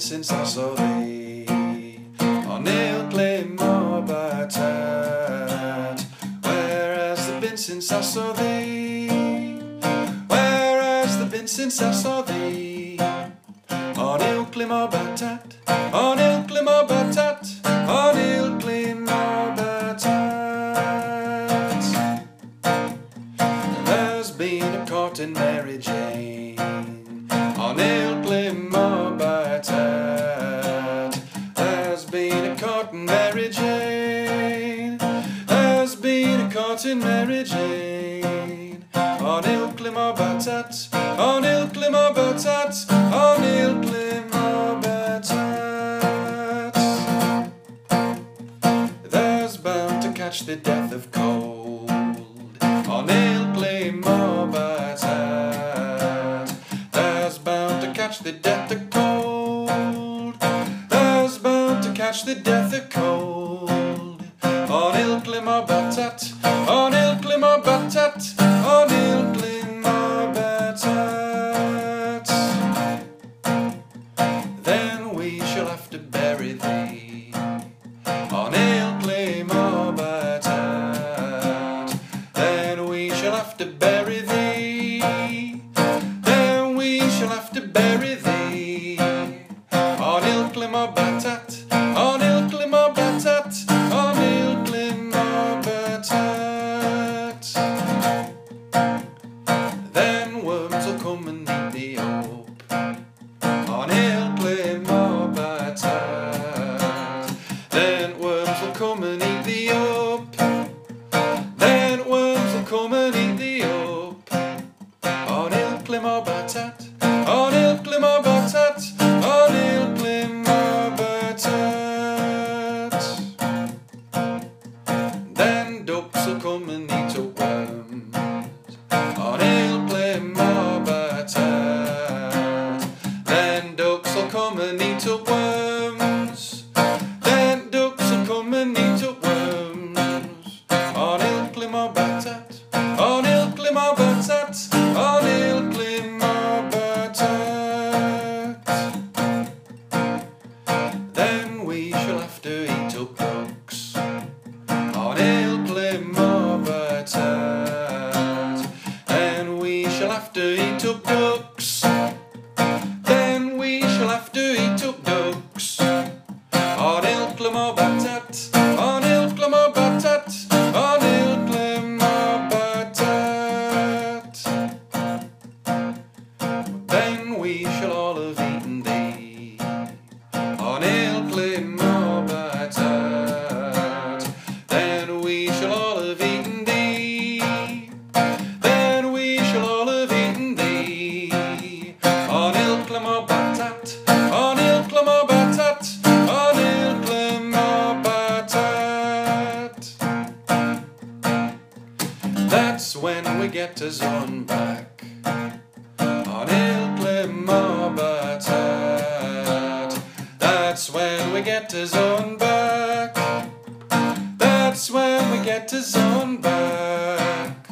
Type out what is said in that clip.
since I saw thee on Ilkley Moor Batat. Where has there been since I saw thee? Where has there been since I saw thee on Ilkley Moor Batat? On Ilkley Moor Batat, on Ilkley Moor Batat. There's been a court in Mary Jane on Ilkley Moor Batat. There's been a court in Mary Jane. There's been a court in Mary Jane on Ilkley Moor Batat. On Ilkley Moor Batat. On Ilkley Moor Batat. There's bound to catch the death of cold on Ilkley Moor Batat. There's bound to catch the death of cold. There's bound to catch the death of cold on Ilkley Moor Batat. On Ilkley Moor Batat. On Ilkley Moor Batat. Then we shall have to bury thee on Ilkley Moor Batat. Then we shall have to bury thee. Then we shall have to bury thee on Ilkley Moor Batat. On Ilkley Moor Batat. On Ilkley Moor Batat. Then worms will come and eat thee up on Ilkley Moor Batat. Then worms will come and eat thee up. Then worms will come and eat thee up on Ilkley Moor Batat. On Ilkley Moor Batat. On Ilkley Moor Batat. Then ducks will come and eat up worms on Ilkley Moor Batat. Then ducks will come and eat up worms. Then ducks will come and eat up worms on Ilkley Moor Batat. On Ilkley Moor Batat. On Ilkley Moor Batat. Then we shall have to eat up ducks on Ilkley Moor Batat. Then we shall have to eat up ducks. Then we shall have to eat up ducks on Ilkley Moor Batat. On Ilkley Moor Batat. On Ilkley Moor Batat. Then we shall all have eaten thee on Ilkley Moor Batat. Then we shall all have eaten thee. Then we shall all have eaten thee on Ilkley Moor Batat. On Ilkley Moor Batat. On Ilkley Moor Batat. That's when we get us on back on Ilkley Moor Batat. That's when we get us on back. That's when we get us on back.